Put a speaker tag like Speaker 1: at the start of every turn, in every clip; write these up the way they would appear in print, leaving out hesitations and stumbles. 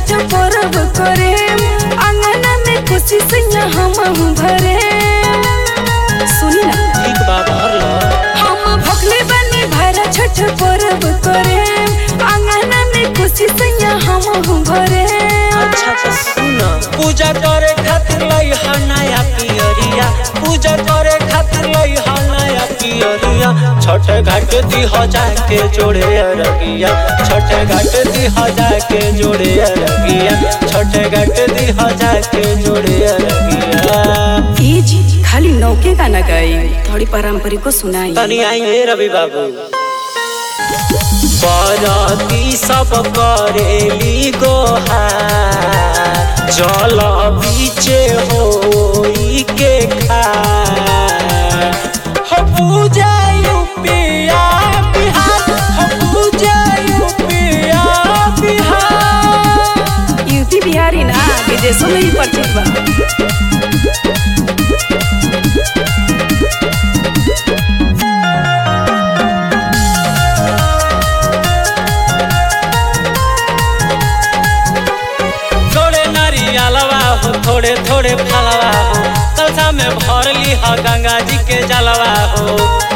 Speaker 1: छठ पर्व करे अंगना में खुशी सैया हम भरे। सुनी ना
Speaker 2: ठीक बाबा
Speaker 1: हम भोगले बनी भरा छठ पर्व करे अंगना में खुशी सैया हम भरे।
Speaker 2: अच्छा तो सुना पूजा करे खातिर लई हा नया पियरिया, पूजा करे खातिर लई हा नया पियरिया। छठ घाट दी हो जाके जोड़े अरगिया, छठ घाट दी हो जाके जोड़े अरगिया, छठ घाट दी हो जाके जोड़े अरगिया।
Speaker 1: ई जी खाली नौके गाना गाई थोड़ी पारंपरिक को सुनाई।
Speaker 2: तनी आइए रवि बाबू। बराती सब करेली गोहार, जल बीचे होई के खार। हो पूजा यूपिया बिहार, हो पूजा यूपिया बिहार।
Speaker 1: यूपी बिहारी ना विदेशों में ही प्रचलित बा।
Speaker 2: थोड़े थोड़े फलवा हो कलसा में भर ली हो गंगा जी के जलवा हो।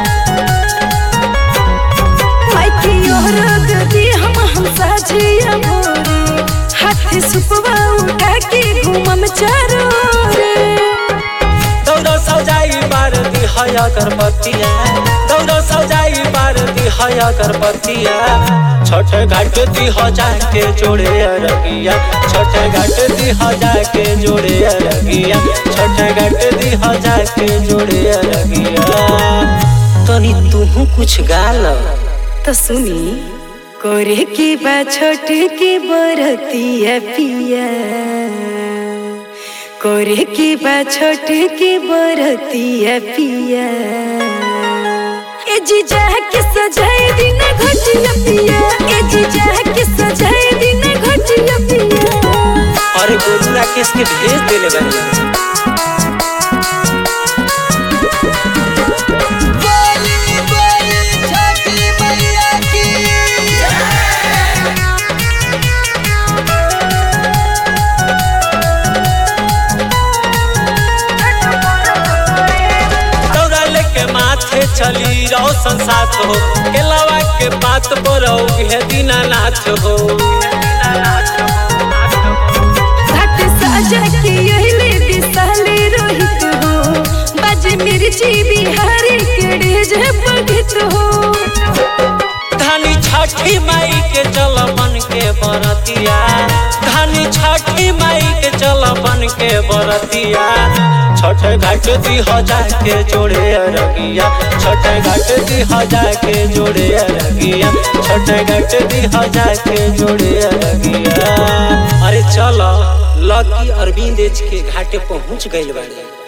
Speaker 1: हम साझिया भोरे हाथी सुपवा उठा के घूमम चारो रे।
Speaker 2: दौड़ो सजाई बार दी हया करपतिया, दौड़ो सजाई बार दी हया करपतिया। छठ घाट दी हो जाके जोड़े अरगिया, छठ घाट दी हो जाके जोड़े अरगिया, छठ घाट दी हो जाके जोड़े अरगिया। तनी तू कुछ गाल
Speaker 1: तो सुनी कोरे की बा छोट की बरतिया पिया, कोरे की बा छोट की बरतिया पिया। ए जीजा के सजाए दिन घटिया पिया, ए जीजा के सजाए दिन घटिया पिया।
Speaker 2: अरे गोलू राकेश के भेज देले बानी। चली रोशन साथ हो केलावा के बात बोलो ये दीनानाथ हो।
Speaker 1: घाट साजा के यही विशाली रोहित हो, बाजी मिर्ची बिहारी के डेज पगित हो।
Speaker 2: धानी छठी माई के चल बन के बरतिया, धानी छठी माई के चल बन के बरतिया। छठ घाट दी हो जाके जोड़े अरगिया, छठ घाट दी हो जाके जोड़े अरगिया, छठ घाट दी हो जाके जोड़े अरगिया। अरे चलो लकी अरविंद के घाटे पहुंच गइल बाड़े।